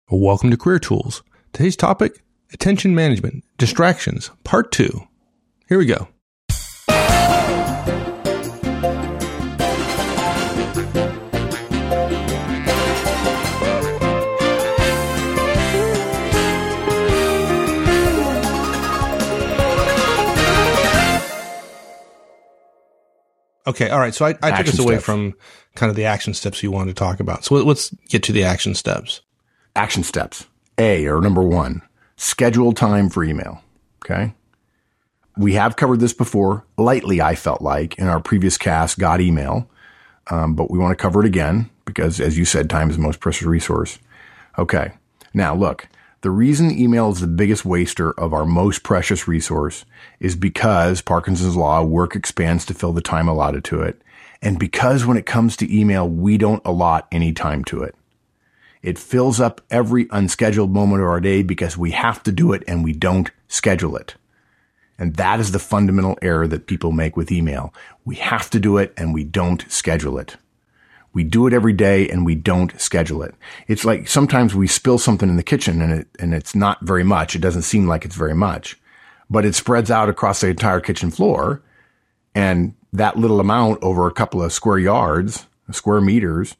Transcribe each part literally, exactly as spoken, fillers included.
Welcome to Career Tools. Today's topic, attention management, distractions, part two. Here we go. Okay, all right. So I, I took us away steps. from kind of the action steps you wanted to talk about. So let's get to the action steps. Action steps. A, or number one, schedule time for email. Okay. We have covered this before, lightly, I felt like, in our previous cast, Got Email. Um, but we want to cover it again because, as you said, time is the most precious resource. Okay. Now, look, the reason email is the biggest waster of our most precious resource is because Parkinson's Law, work expands to fill the time allotted to it. And because when it comes to email, we don't allot any time to it. It fills up every unscheduled moment of our day because we have to do it and we don't schedule it. And that is the fundamental error that people make with email. We have to do it and we don't schedule it. We do it every day and we don't schedule it. It's like sometimes we spill something in the kitchen and it, and it's not very much. It doesn't seem like it's very much, but it spreads out across the entire kitchen floor. And that little amount over a couple of square yards, square meters,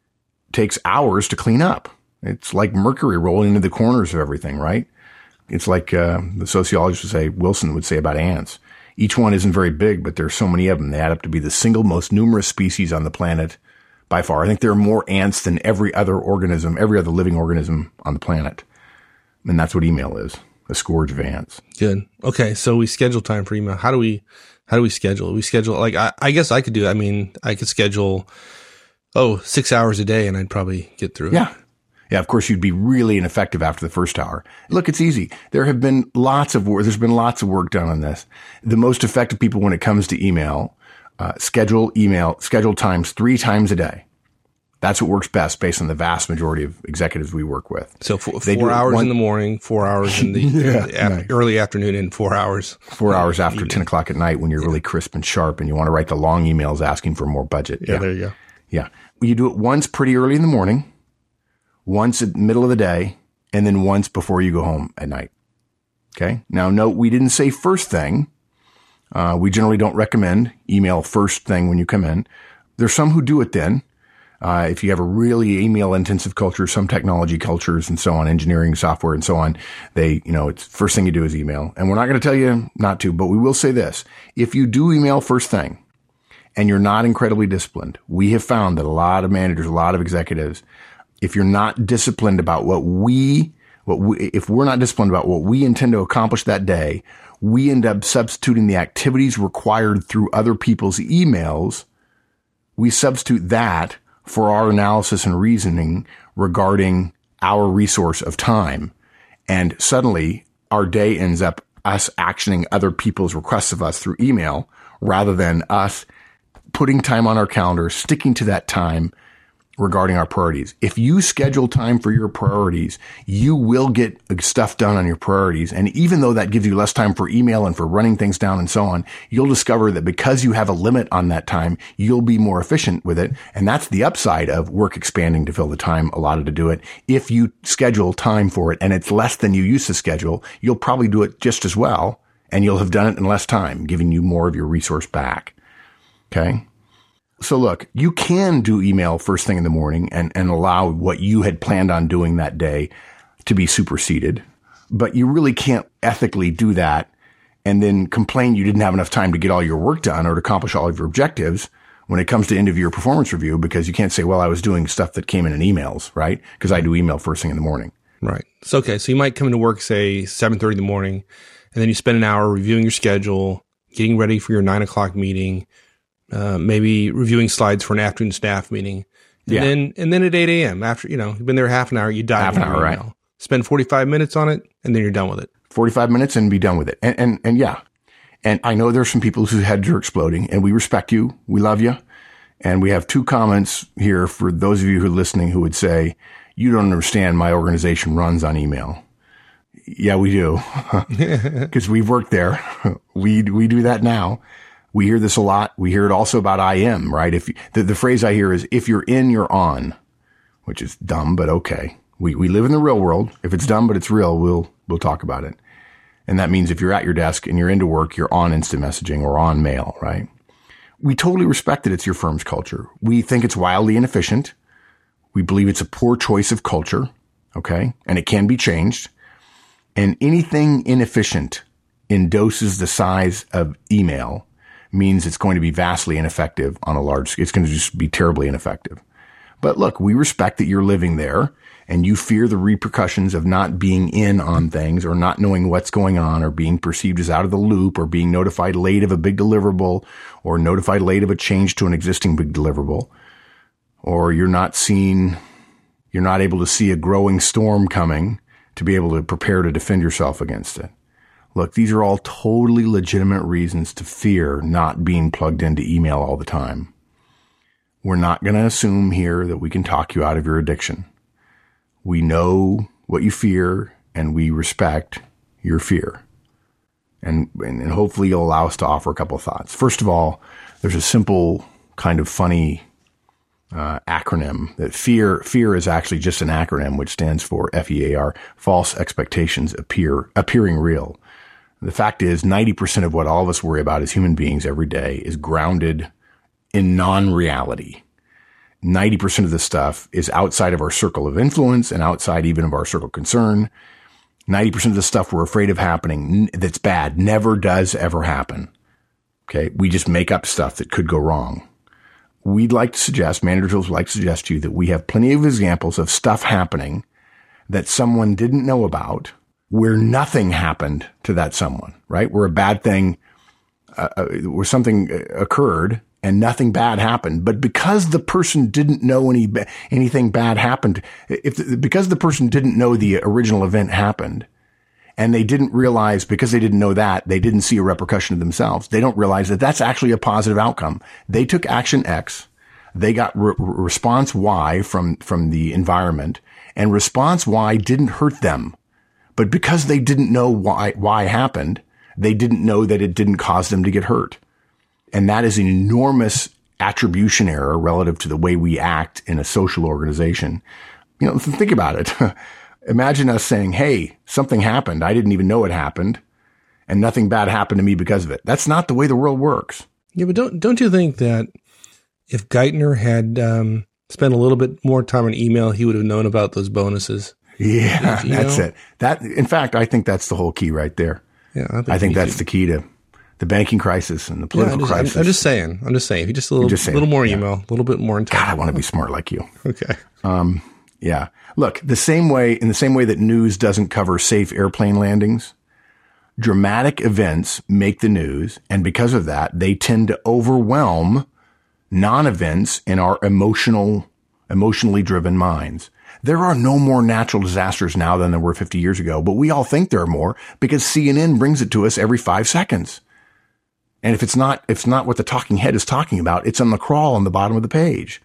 takes hours to clean up. It's like mercury rolling into the corners of everything, right? It's like uh, the sociologist would say, Wilson would say about ants. Each one isn't very big, but there's so many of them. They add up to be the single most numerous species on the planet by far. I think there are more ants than every other organism, every other living organism on the planet. And that's what email is, a scourge of ants. Good. Okay. So we schedule time for email. How do we, how do we schedule? We schedule, like, I, I guess I could do, I mean, I could schedule, oh, six hours a day and I'd probably get through it. Yeah. Yeah. Of course, you'd be really ineffective after the first hour. Look, it's easy. There have been lots of work. There's been lots of work done on this. The most effective people when it comes to email, uh, schedule email, schedule times three times a day. That's what works best based on the vast majority of executives we work with. So four, four hours one, in the morning, four hours in the, yeah, the af- nice. early afternoon, and four hours. Four hours after evening. ten o'clock at night when you're yeah. really crisp and sharp and you want to write the long emails asking for more budget. Yeah, yeah, there you go. Yeah. You do it once pretty early in the morning, once at the middle of the day, and then once before you go home at night. Okay. Now, note, we didn't say first thing. Uh, we generally don't recommend email first thing when you come in. There's some who do it then. Uh, if you have a really email intensive culture, some technology cultures and so on, engineering, software and so on, they, you know, it's first thing you do is email. And we're not going to tell you not to, but we will say this. If you do email first thing and you're not incredibly disciplined, we have found that a lot of managers, a lot of executives, if you're not disciplined about what we, what we, if we're not disciplined about what we intend to accomplish that day, we end up substituting the activities required through other people's emails. We substitute that for our analysis and reasoning regarding our resource of time. And suddenly our day ends up us actioning other people's requests of us through email rather than us putting time on our calendar, sticking to that time regarding our priorities. If you schedule time for your priorities, you will get stuff done on your priorities. And even though that gives you less time for email and for running things down and so on, you'll discover that because you have a limit on that time, you'll be more efficient with it. And that's the upside of work expanding to fill the time allotted to do it. If you schedule time for it and it's less than you used to schedule, you'll probably do it just as well. And you'll have done it in less time, giving you more of your resource back. Okay. So look, you can do email first thing in the morning and, and allow what you had planned on doing that day to be superseded, but you really can't ethically do that and then complain you didn't have enough time to get all your work done or to accomplish all of your objectives when it comes to end of year performance review, because you can't say, well, I was doing stuff that came in in emails, right? Because I do email first thing in the morning. Right. So, okay. So you might come into work, say seven thirty in the morning, and then you spend an hour reviewing your schedule, getting ready for your nine o'clock meeting, Uh, maybe reviewing slides for an afternoon staff meeting. And yeah. then, and then at eight a.m. after, you know, you've been there half an hour, you dive half an hour, email. right. Spend forty-five minutes on it and then you're done with it. forty-five minutes and be done with it. And, and, and yeah. And I know there's some people whose heads are exploding and we respect you. We love you. And we have two comments here for those of you who are listening who would say, you don't understand, my organization runs on email. Yeah, we do. Because we've worked there. We, we do that now. We hear this a lot. We hear it also about I M, right? If the, the phrase I hear is, if you're in, you're on, which is dumb, but okay. We we live in the real world. If it's dumb but it's real, we'll we'll talk about it. And that means if you're at your desk and you're into work, you're on instant messaging or on mail, right? We totally respect that it's your firm's culture. We think it's wildly inefficient. We believe it's a poor choice of culture, okay? And it can be changed. And anything inefficient in doses the size of email means it's going to be vastly ineffective on a large scale. It's going to just be terribly ineffective. But look, we respect that you're living there and you fear the repercussions of not being in on things or not knowing what's going on or being perceived as out of the loop or being notified late of a big deliverable or notified late of a change to an existing big deliverable, or you're not seeing, you're not able to see a growing storm coming to be able to prepare to defend yourself against it. Look, these are all totally legitimate reasons to fear not being plugged into email all the time. We're not going to assume here that we can talk you out of your addiction. We know what you fear and we respect your fear. And, and hopefully you'll allow us to offer a couple of thoughts. First of all, there's a simple kind of funny uh, acronym that fear, fear is actually just an acronym which stands for F E A R, false expectations appear, appearing real. The fact is ninety percent of what all of us worry about as human beings every day is grounded in non-reality. ninety percent of the stuff is outside of our circle of influence and outside even of our circle of concern. ninety percent of the stuff we're afraid of happening that's bad never does ever happen. Okay. We just make up stuff that could go wrong. We'd like to suggest, managers would like to suggest to you that we have plenty of examples of stuff happening that someone didn't know about where nothing happened to that someone, right? Where a bad thing, uh, where something occurred and nothing bad happened. But because the person didn't know any, anything bad happened, if, because the person didn't know the original event happened and they didn't realize, because they didn't know that, they didn't see a repercussion of themselves. They don't realize that that's actually a positive outcome. They took action X. They got re- response Y from, from the environment, and response Y didn't hurt them. But because they didn't know why, why happened, they didn't know that it didn't cause them to get hurt. And that is an enormous attribution error relative to the way we act in a social organization. You know, think about it. Imagine us saying, hey, something happened. I didn't even know it happened. And nothing bad happened to me because of it. That's not the way the world works. Yeah, but don't don't you think that if Geithner had um, spent a little bit more time on email, he would have known about those bonuses? Yeah, you that's know? it. That, in fact, I think that's the whole key right there. Yeah, I think, I think that's too. the key to the banking crisis and the political yeah, I'm just, crisis. I'm, I'm just saying. I'm just saying. If you just a little, just saying, little more yeah. email, a little bit more God, intelligent. I want to be smart like you. Okay. Um, yeah. Look, the same way, in the same way that news doesn't cover safe airplane landings, dramatic events make the news. And because of that, they tend to overwhelm non-events in our emotional, emotionally driven minds. There are no more natural disasters now than there were fifty years ago, but we all think there are more because C N N brings it to us every five seconds. And if it's not, if it's not what the talking head is talking about, it's on the crawl on the bottom of the page.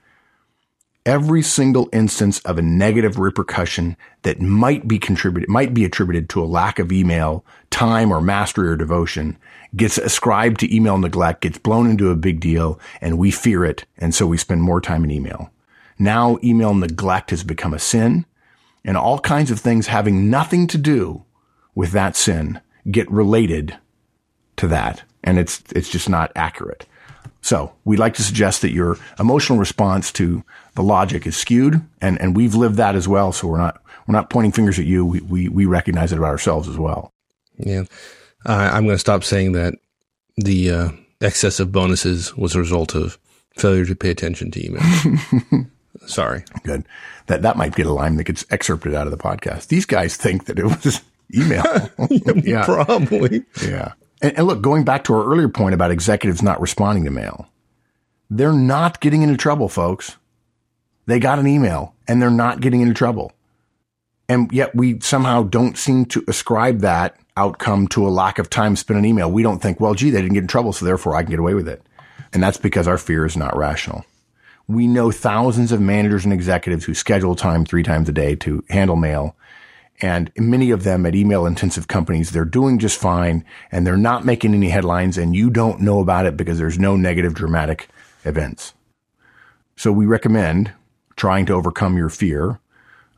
Every single instance of a negative repercussion that might be contributed, might be attributed to a lack of email, time or mastery or devotion gets ascribed to email neglect, gets blown into a big deal, and we fear it. And so we spend more time in email. Now email neglect has become a sin, and all kinds of things having nothing to do with that sin get related to that. And it's, it's just not accurate. So we'd like to suggest that your emotional response to the logic is skewed, and, and we've lived that as well. So we're not, we're not pointing fingers at you. We, we, we recognize it about ourselves as well. Yeah. Uh, I'm going to stop saying that the uh, excess of bonuses was a result of failure to pay attention to email. Sorry. Good. That, that might get a line that gets excerpted out of the podcast. These guys think that it was email. yeah, probably. Yeah. And, and look, going back to our earlier point about executives not responding to mail, they're not getting into trouble, folks. They got an email and they're not getting into trouble. And yet we somehow don't seem to ascribe that outcome to a lack of time spent on email. We don't think, well, gee, they didn't get in trouble, so therefore I can get away with it. And that's because our fear is not rational. We know thousands of managers and executives who schedule time three times a day to handle mail. And many of them at email intensive companies, they're doing just fine and they're not making any headlines, and you don't know about it because there's no negative dramatic events. So we recommend trying to overcome your fear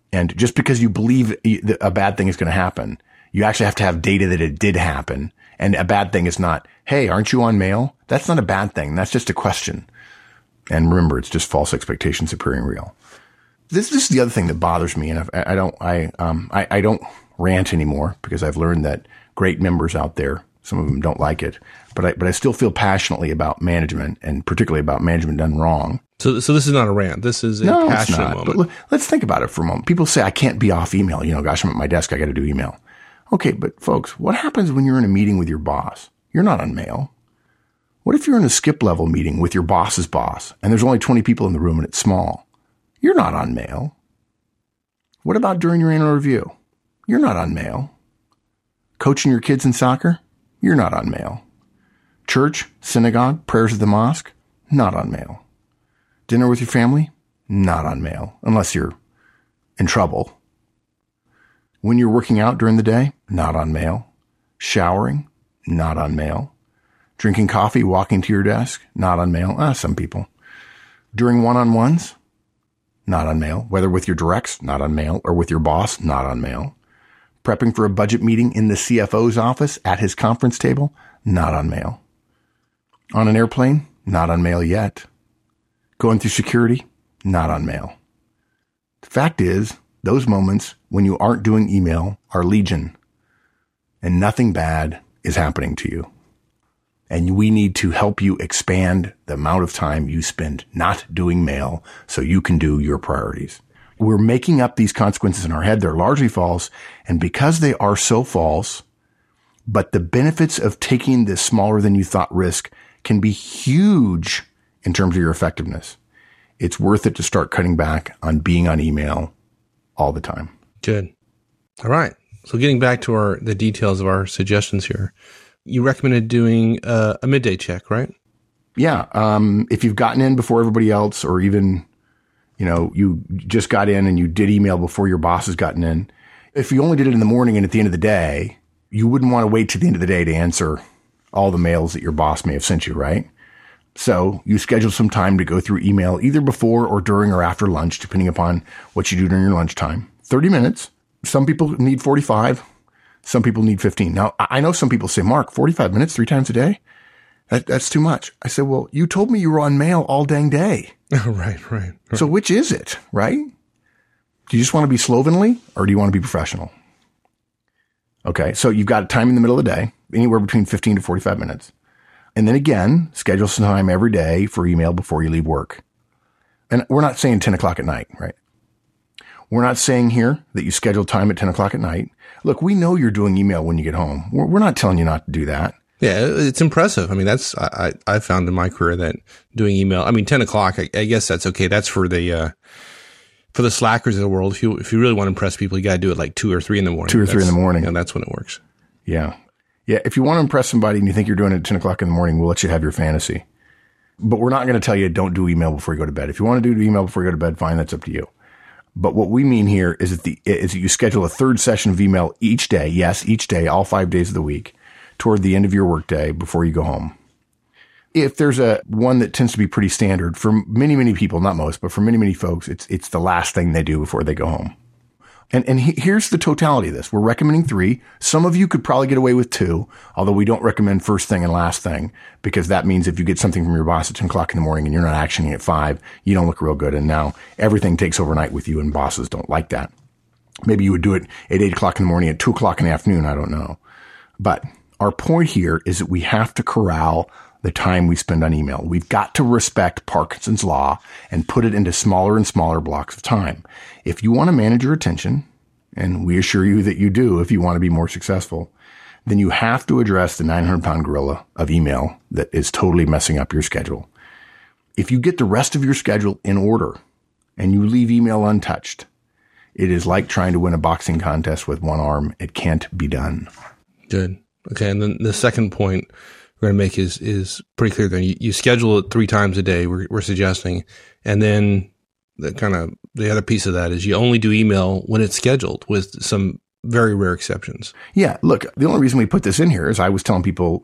And just because you believe a bad thing is going to happen, you actually have to have data that it did happen. And a bad thing is not, hey, aren't you on mail? That's not a bad thing. That's just a question. And remember, it's just false expectations appearing real. This, this is the other thing that bothers me. And I, I don't, I, um, I, I don't rant anymore because I've learned that great members out there, some of them don't like it, but I, but I still feel passionately about management and particularly about management done wrong. So, so this is not a rant. This is a no, passionate it's not. moment. But look, let's think about it for a moment. People say, I can't be off email. You know, gosh, I'm at my desk. I got to do email. Okay. But folks, what happens when you're in a meeting with your boss? You're not on mail. What if you're in a skip level meeting with your boss's boss and there's only twenty people in the room and it's small? You're not on mail. What about during your annual review? You're not on mail. Coaching your kids in soccer? You're not on mail. Church, synagogue, prayers at the mosque? Not on mail. Dinner with your family? Not on mail, unless you're in trouble. When you're working out during the day? Not on mail. Showering? Not on mail. Drinking coffee, walking to your desk? Not on mail. Ah, some people. During one-on-ones? Not on mail. Whether with your directs? Not on mail. Or with your boss? Not on mail. Prepping for a budget meeting in the C F O's office at his conference table? Not on mail. On an airplane? Not on mail yet. Going through security? Not on mail. The fact is, those moments when you aren't doing email are legion, and nothing bad is happening to you. And we need to help you expand the amount of time you spend not doing mail so you can do your priorities. We're making up these consequences in our head. They're largely false. And because they are so false, but the benefits of taking this smaller than you thought risk can be huge in terms of your effectiveness. It's worth it to start cutting back on being on email all the time. Good. All right. So getting back to our the details of our suggestions here, you recommended doing uh, a midday check, right? Yeah. Um, if you've gotten in before everybody else, or even, you know, you just got in and you did email before your boss has gotten in. If you only did it in the morning and at the end of the day, you wouldn't want to wait to the end of the day to answer all the mails that your boss may have sent you, right? So you schedule some time to go through email either before or during or after lunch, depending upon what you do during your lunchtime. thirty minutes. Some people need forty-five. Some people need fifteen. Now, I know some people say, Mark, forty-five minutes three times a day? That, that's too much. I said, well, you told me you were on mail all dang day. right, right, right. So which is it, right? Do you just want to be slovenly or do you want to be professional? Okay, so you've got time in the middle of the day, anywhere between fifteen to forty-five minutes. And then again, schedule some time every day for email before you leave work. And we're not saying ten o'clock at night, right? We're not saying here that you schedule time at ten o'clock at night. Look, we know you're doing email when you get home. We're, we're not telling you not to do that. Yeah, it's impressive. I mean, that's, I, I found in my career that doing email, I mean, ten o'clock, I, I guess that's okay. That's for the, uh, for the slackers of the world. If you, if you really want to impress people, you got to do it like two or three in the morning. Two or that's, three in the morning. And that's when it works. Yeah. Yeah. If you want to impress somebody and you think you're doing it at ten o'clock in the morning, we'll let you have your fantasy. But we're not going to tell you don't do email before you go to bed. If you want to do email before you go to bed, fine. That's up to you. But what we mean here is that the, is that you schedule a third session of email each day. Yes, each day, all five days of the week toward the end of your workday before you go home. If there's a one that tends to be pretty standard for many, many people, not most, but for many, many folks, it's, it's the last thing they do before they go home. And, and he, here's the totality of this. We're recommending three. Some of you could probably get away with two, although we don't recommend first thing and last thing, because that means if you get something from your boss at ten o'clock in the morning and you're not actioning at five, you don't look real good. And now everything takes overnight with you, and bosses don't like that. Maybe you would do it at eight o'clock in the morning, at two o'clock in the afternoon. I don't know. But our point here is that we have to corral the time we spend on email. We've got to respect Parkinson's law and put it into smaller and smaller blocks of time. If you want to manage your attention, and we assure you that you do if you want to be more successful, then you have to address the nine hundred pound gorilla of email that is totally messing up your schedule. If you get the rest of your schedule in order and you leave email untouched, it is like trying to win a boxing contest with one arm. It can't be done. Good. Okay. And then the second point we're going to make is, is pretty clear. Then you, you schedule it three times a day. We're, we're suggesting. And then the kind of the other piece of that is you only do email when it's scheduled, with some very rare exceptions. Yeah. Look, the only reason we put this in here is I was telling people,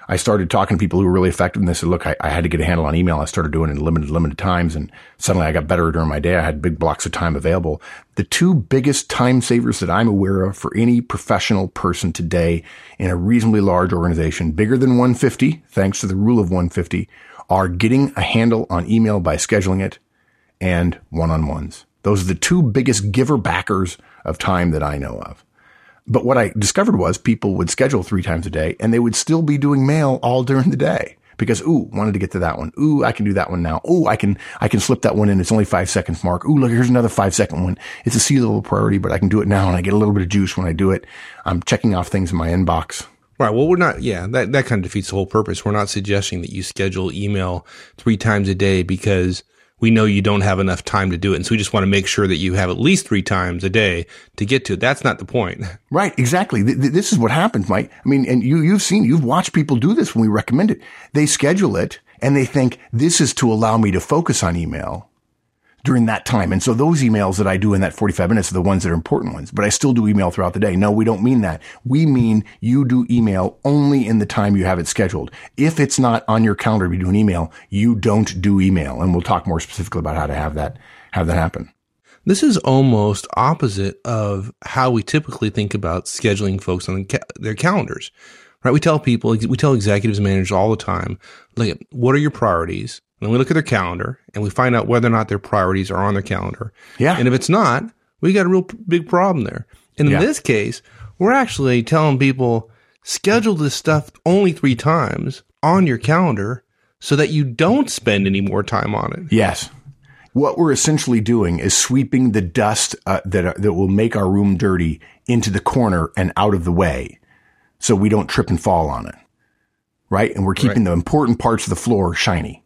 I started talking to people who were really effective, and they said, look, I, I had to get a handle on email. I started doing it in limited, limited times, and suddenly I got better during my day. I had big blocks of time available. The two biggest time savers that I'm aware of for any professional person today in a reasonably large organization, bigger than one hundred fifty, thanks to the rule of one hundred fifty, are getting a handle on email by scheduling it and one-on-ones. Those are the two biggest giver backers of time that I know of. But what I discovered was people would schedule three times a day and they would still be doing mail all during the day because, ooh, wanted to get to that one. Ooh, I can do that one now. Ooh, I can, I can slip that one in. It's only five seconds, Mark. Ooh, look, here's another five second one. It's a C-level priority, but I can do it now and I get a little bit of juice when I do it. I'm checking off things in my inbox. Right. Well, we're not, yeah, that, that kind of defeats the whole purpose. We're not suggesting that you schedule email three times a day because we know you don't have enough time to do it. And so we just want to make sure that you have at least three times a day to get to it. That's not the point. Right. Exactly. Th- th- this is what happens, Mike. I mean, and you, you've seen, you've watched people do this when we recommend it. They schedule it and they think this is to allow me to focus on email during that time. And so those emails that I do in that forty-five minutes are the ones that are important ones, but I still do email throughout the day. No, we don't mean that. We mean you do email only in the time you have it scheduled. If it's not on your calendar to be doing email, you don't do email. And we'll talk more specifically about how to have that, have that happen. This is almost opposite of how we typically think about scheduling folks on their calendars, right? We tell people, we tell executives and managers all the time, like, what are your priorities? And then we look at their calendar and we find out whether or not their priorities are on their calendar. Yeah. And if it's not, we got a real big problem there. And in yeah. this case, we're actually telling people, schedule this stuff only three times on your calendar so that you don't spend any more time on it. Yes. What we're essentially doing is sweeping the dust uh, that uh, that will make our room dirty into the corner and out of the way so we don't trip and fall on it. Right? And we're keeping right. the important parts of the floor shiny.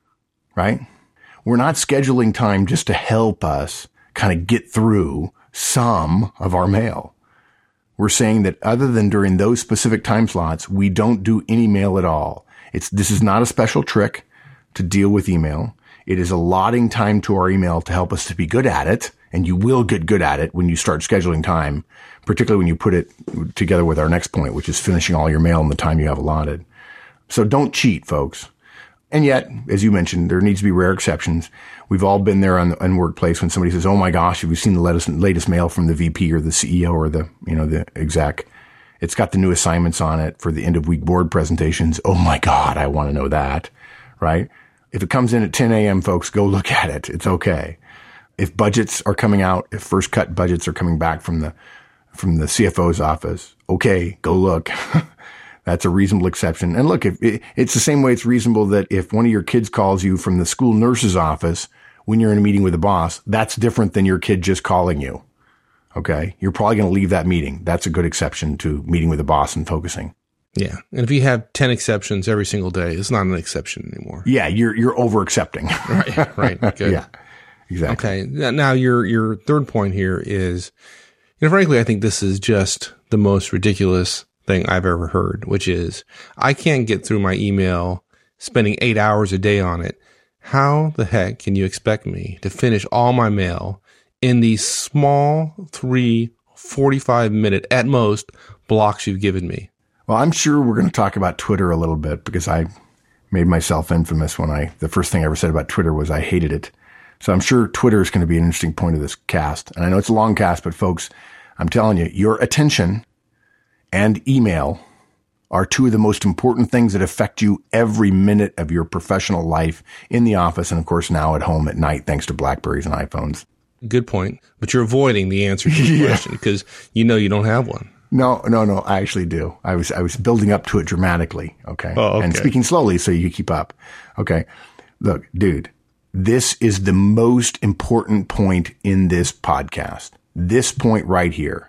Right? We're not scheduling time just to help us kind of get through some of our mail. We're saying that other than during those specific time slots, we don't do any mail at all. It's, this is not a special trick to deal with email. It is allotting time to our email to help us to be good at it. And you will get good at it when you start scheduling time, particularly when you put it together with our next point, which is finishing all your mail in the time you have allotted. So don't cheat, folks. And yet, as you mentioned, there needs to be rare exceptions. We've all been there on the in workplace when somebody says, "Oh my gosh, have you seen the latest, latest mail from the V P or the C E O or the, you know, the exec? It's got the new assignments on it for the end of week board presentations. Oh my God, I want to know that." Right? If it comes in at ten a.m., folks, go look at it. It's okay. If budgets are coming out, if first cut budgets are coming back from the, from the C F O's office, okay, go look. That's a reasonable exception. And look, if it, it's the same way it's reasonable that if one of your kids calls you from the school nurse's office when you're in a meeting with a boss, that's different than your kid just calling you. Okay. You're probably going to leave that meeting. That's a good exception to meeting with a boss and focusing. Yeah. And if you have ten exceptions every single day, it's not an exception anymore. Yeah. You're, you're over accepting. Right. Right. Good. Yeah. Exactly. Okay. Now your, your third point here is, you know, frankly, I think this is just the most ridiculous thing I've ever heard, which is I can't get through my email spending eight hours a day on it. How the heck can you expect me to finish all my mail in these small three forty-five minute at most blocks you've given me? Well, I'm sure we're going to talk about Twitter a little bit because I made myself infamous when I, the first thing I ever said about Twitter was I hated it. So I'm sure Twitter is going to be an interesting point of this cast. And I know it's a long cast, but folks, I'm telling you, your attention and email are two of the most important things that affect you every minute of your professional life in the office. And of course, now at home at night, thanks to BlackBerries and iPhones. Good point. But you're avoiding the answer to the yeah. question because you know you don't have one. No, no, no. I actually do. I was, I was building up to it dramatically. Okay. Oh, okay. And speaking slowly so you keep up. Okay. Look, dude, this is the most important point in this podcast. This point right here.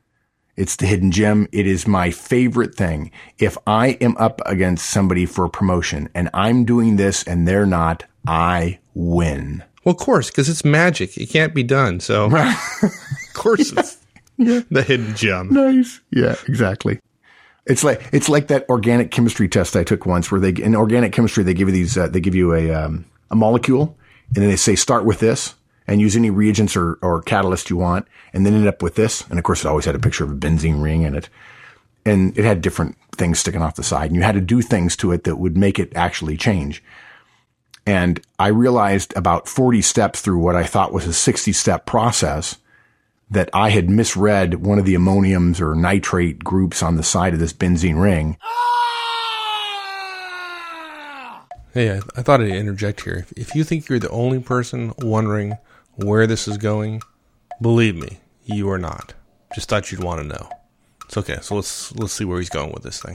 It's the hidden gem. It is my favorite thing. If I am up against somebody for a promotion and I'm doing this and they're not, I win. Well, of course, because it's magic. It can't be done. So, of course, yeah. it's yeah. the hidden gem. Nice. Yeah, exactly. It's like it's like that organic chemistry test I took once, where they in organic chemistry they give you these uh, they give you a um, a molecule and then they say start with this. And use any reagents or, or catalyst you want, and then end up with this. And of course, it always had a picture of a benzene ring in it. and it had different things sticking off the side, and you had to do things to it that would make it actually change. And I realized about forty steps through what I thought was a sixty step process that I had misread one of the ammoniums or nitrate groups on the side of this benzene ring. Hey, I, I thought I'd interject here. If, if you think you're the only person wondering where this is going, believe me, you are not. Just thought you'd want to know. It's okay. So let's let's see where he's going with this thing.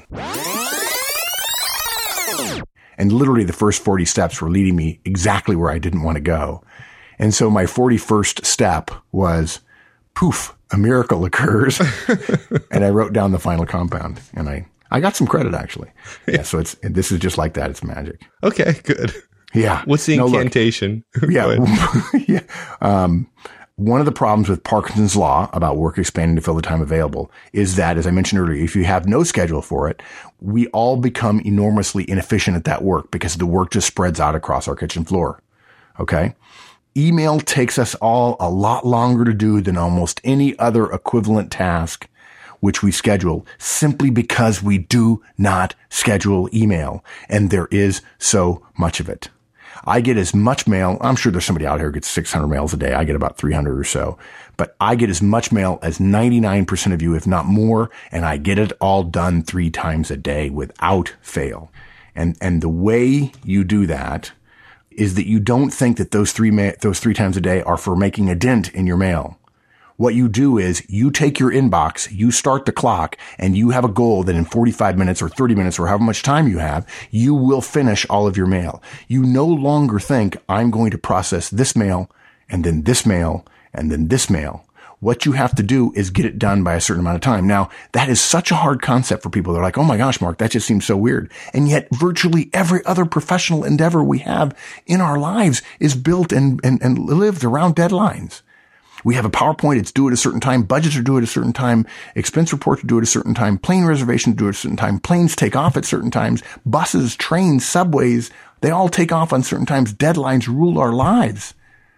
And literally the first forty steps were leading me exactly where I didn't want to go. And so my forty-first step was, poof, a miracle occurs. And I wrote down the final compound, and I, I got some credit actually. Yeah. So it's, this is just like that. It's magic. Okay, good. Yeah. What's the no, incantation? Look, yeah. yeah. Um, One of the problems with Parkinson's law about work expanding to fill the time available is that, as I mentioned earlier, if you have no schedule for it, we all become enormously inefficient at that work because the work just spreads out across our kitchen floor. Okay. Email takes us all a lot longer to do than almost any other equivalent task which we schedule, simply because we do not schedule email, and there is so much of it. I get as much mail. I'm sure there's somebody out here who gets six hundred mails a day. I get about three hundred or so, but I get as much mail as ninety-nine percent of you, if not more. And I get it all done three times a day without fail. And, and the way you do that is that you don't think that those three, ma- those three times a day are for making a dent in your mail. What you do is you take your inbox, you start the clock, and you have a goal that in forty-five minutes or thirty minutes or however much time you have, you will finish all of your mail. You no longer think, I'm going to process this mail and then this mail and then this mail. What you have to do is get it done by a certain amount of time. Now, that is such a hard concept for people. They're like, oh my gosh, Mark, that just seems so weird. And yet virtually every other professional endeavor we have in our lives is built and, and, and lived around deadlines. We have a PowerPoint, it's due at a certain time, budgets are due at a certain time, expense reports are due at a certain time, plane reservations are due at a certain time, planes take off at certain times, buses, trains, subways, they all take off on certain times. Deadlines rule our lives.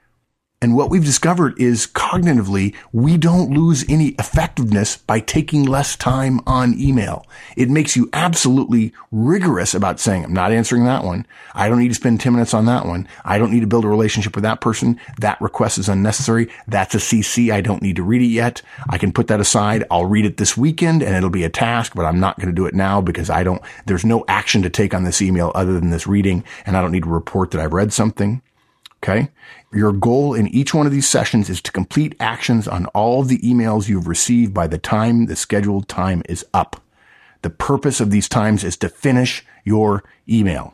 And what we've discovered is cognitively, we don't lose any effectiveness by taking less time on email. It makes you absolutely rigorous about saying, I'm not answering that one. I don't need to spend ten minutes on that one. I don't need to build a relationship with that person. That request is unnecessary. That's a C C. I don't need to read it yet. I can put that aside. I'll read it this weekend and it'll be a task, but I'm not going to do it now because I don't, there's no action to take on this email other than this reading, and I don't need to report that I've read something. Okay. Your goal in each one of these sessions is to complete actions on all of the emails you've received by the time the scheduled time is up. The purpose of these times is to finish your email.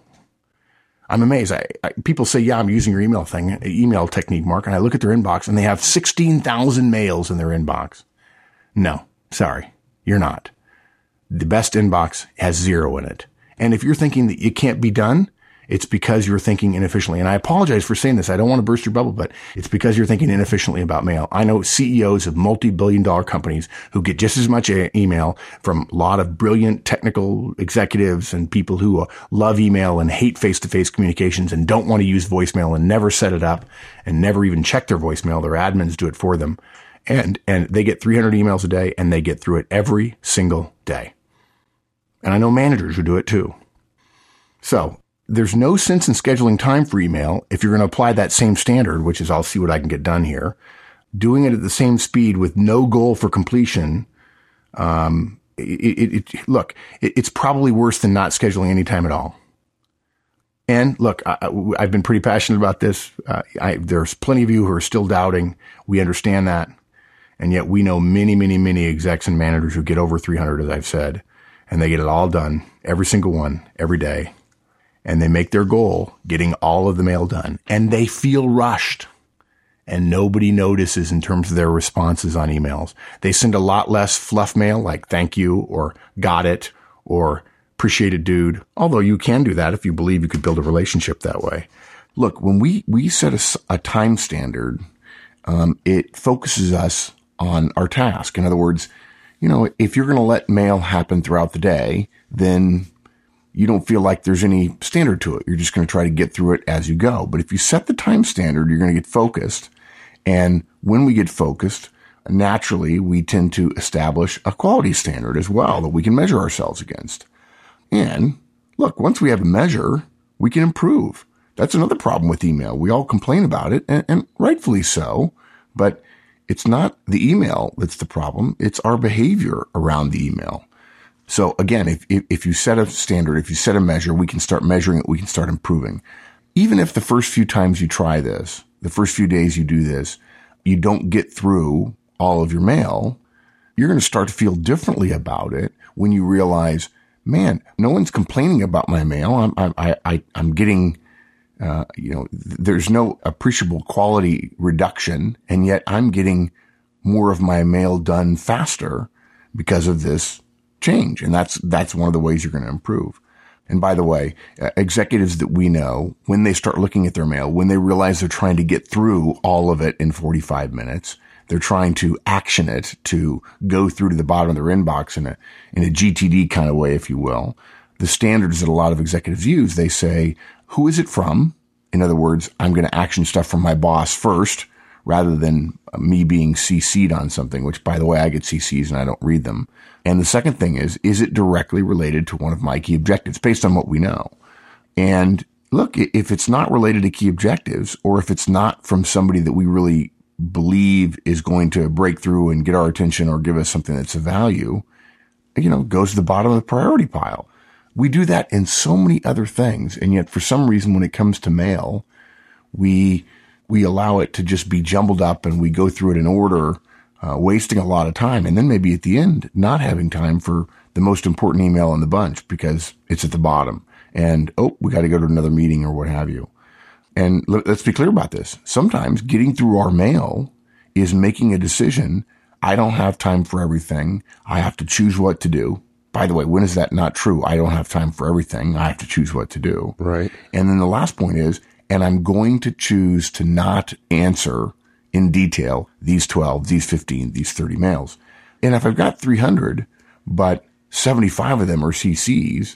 I'm amazed. I, I, people say, yeah, I'm using your email thing, email technique, Mark. And I look at their inbox and they have sixteen thousand mails in their inbox. No, sorry, you're not. The best inbox has zero in it. And if you're thinking that it can't be done, it's because you're thinking inefficiently. And I apologize for saying this. I don't want to burst your bubble, but it's because you're thinking inefficiently about mail. I know C E Os of multi-billion dollar companies who get just as much email from a lot of brilliant technical executives and people who love email and hate face-to-face communications and don't want to use voicemail and never set it up and never even check their voicemail. Their admins do it for them. And, and they get three hundred emails a day and they get through it every single day. And I know managers who do it too. So, there's no sense in scheduling time for email if you're going to apply that same standard, which is I'll see what I can get done here. Doing it at the same speed with no goal for completion. Um, it, it, it, look, it, it's probably worse than not scheduling any time at all. And look, I, I've been pretty passionate about this. Uh, I, there's plenty of you who are still doubting. We understand that. And yet we know many, many, many execs and managers who get over three hundred, as I've said, and they get it all done, every single one, every day. And they make their goal getting all of the mail done, and they feel rushed, and nobody notices in terms of their responses on emails. They send a lot less fluff mail like thank you or got it or appreciate it, dude. Although you can do that if you believe you could build a relationship that way. Look, when we, we set a, a time standard, um, it focuses us on our task. In other words, you know, if you're going to let mail happen throughout the day, then you don't feel like there's any standard to it. You're just going to try to get through it as you go. But if you set the time standard, you're going to get focused. And when we get focused, naturally we tend to establish a quality standard as well that we can measure ourselves against. And look, once we have a measure, we can improve. That's another problem with email. We all complain about it, and, and rightfully so, but it's not the email that's the problem. It's our behavior around the email. So again, if, if, if you set a standard, if you set a measure, we can start measuring it. We can start improving. Even if the first few times you try this, the first few days you do this, you don't get through all of your mail, you're going to start to feel differently about it when you realize, man, no one's complaining about my mail. I'm, I, I, I'm getting, uh, you know, there's no appreciable quality reduction, and yet I'm getting more of my mail done faster because of this change. And that's, that's one of the ways you're going to improve. And by the way, uh, executives that we know, when they start looking at their mail, when they realize they're trying to get through all of it in forty-five minutes, they're trying to action it, to go through to the bottom of their inbox in a, in a G T D kind of way, if you will. The standards that a lot of executives use, they say, who is it from? In other words, I'm going to action stuff from my boss first, rather than me being C C'd on something, which, by the way, I get C Cs and I don't read them. And the second thing is, is it directly related to one of my key objectives based on what we know? And look, if it's not related to key objectives, or if it's not from somebody that we really believe is going to break through and get our attention or give us something that's of value, you know, goes to the bottom of the priority pile. We do that in so many other things. And yet for some reason, when it comes to mail, we, we allow it to just be jumbled up and we go through it in order, uh, wasting a lot of time. And then maybe at the end, not having time for the most important email in the bunch because it's at the bottom and, oh, we got to go to another meeting or what have you. And let's be clear about this. Sometimes getting through our mail is making a decision. I don't have time for everything. I have to choose what to do. By the way, when is that not true? I don't have time for everything. I have to choose what to do. Right. And then the last point is, and I'm going to choose to not answer in detail these twelve, these fifteen, these thirty mails. And if I've got three hundred, but seventy-five of them are C Cs,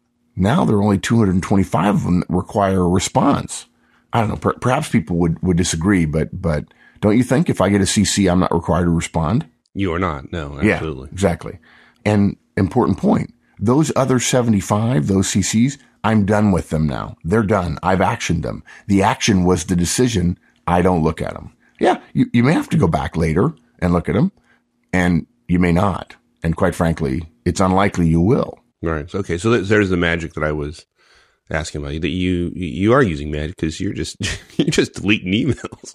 now there are only two hundred twenty-five of them that require a response. I don't know. Per- perhaps people would, would disagree, but, but don't you think if I get a C C, I'm not required to respond? You are not. No, absolutely. Yeah, exactly. And important point, those other seventy-five, those C Cs, I'm done with them now. They're done. I've actioned them. The action was the decision. I don't look at them. Yeah, you, you may have to go back later and look at them, and you may not. And quite frankly, it's unlikely you will. Right. Okay. So there's the magic that I was asking about. That you you are using magic because you're just you're just deleting emails.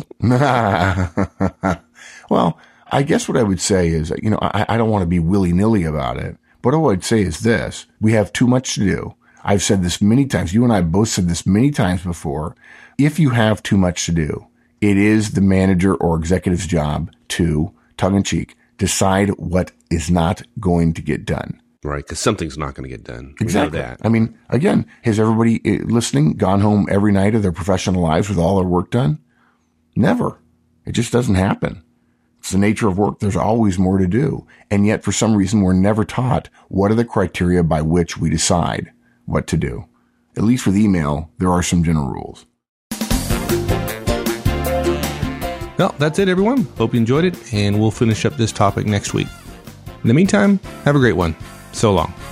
Well, I guess what I would say is, you know, I, I don't want to be willy-nilly about it, but all I'd say is this. We have too much to do. I've said this many times. You and I both said this many times before. If you have too much to do, it is the manager or executive's job to, tongue-in-cheek, decide what is not going to get done. Right, because something's not going to get done. Exactly. We know that. I mean, again, has everybody listening gone home every night of their professional lives with all their work done? Never. It just doesn't happen. It's the nature of work. There's always more to do. And yet, for some reason, we're never taught what are the criteria by which we decide what to do. At least with email, there are some general rules. Well, that's it, everyone. Hope you enjoyed it, and we'll finish up this topic next week. In the meantime, have a great one. So long.